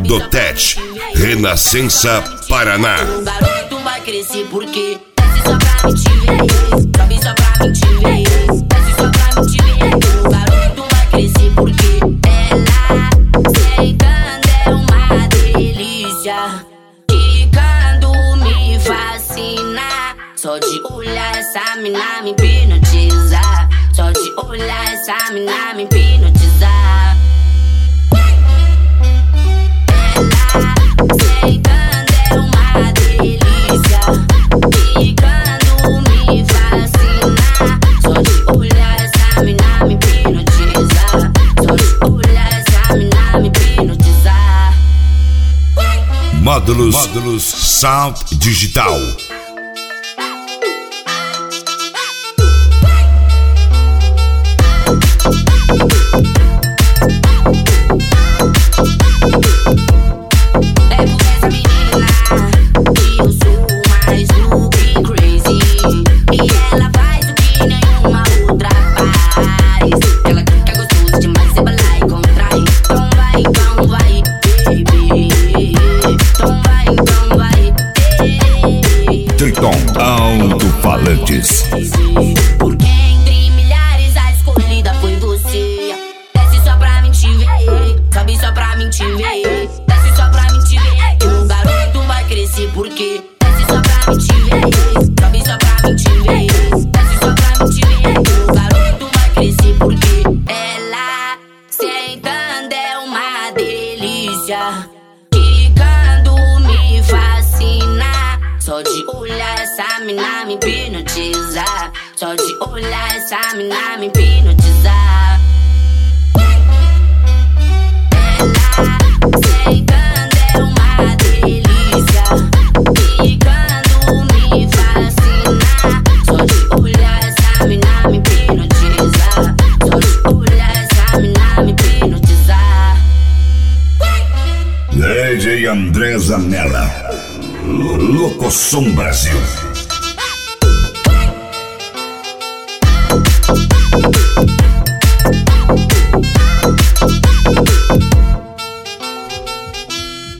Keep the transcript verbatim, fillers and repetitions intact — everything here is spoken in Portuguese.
Dotet, Renascença, Paraná. O garoto vai crescer porque desce só pra me te ver, sobe só pra me te ver, desce só pra me te ver. O garoto vai crescer porque ela sentando é uma delícia, quicando me fascina. Só de olhar essa mina me hipnotiza, só de olhar essa mina me hipnotiza. Módulos, Módulos Sound Digital. É por essa menina que eu sou mais do que crazy, e ela faz o que nenhuma outra faz. Ela fica gostosa demais, você vai lá e contrai. Então vai, então vai, baby. Então vai, então vai, baby. Triton Alto-Falantes. Porque entre milhares a escolhida foi você. Desce só pra mim te ver, sobe só pra mim te ver, desce só pra mim te ver. O garoto vai crescer porque desce só pra mim te ver, sobe só pra mim te ver, desce só pra mim te ver. O garoto vai crescer porque ela sentando é uma delícia, quicando me fascina. Só de olhar essa mina me hipnotiza, só de olhar essa mina me hipnotiza. Sentando é uma delícia, quicando me fascina. Só de olhar essa mina me hipnotiza, só de olhar essa mina me hipnotiza. D J André Zanella, Locosom Brasil.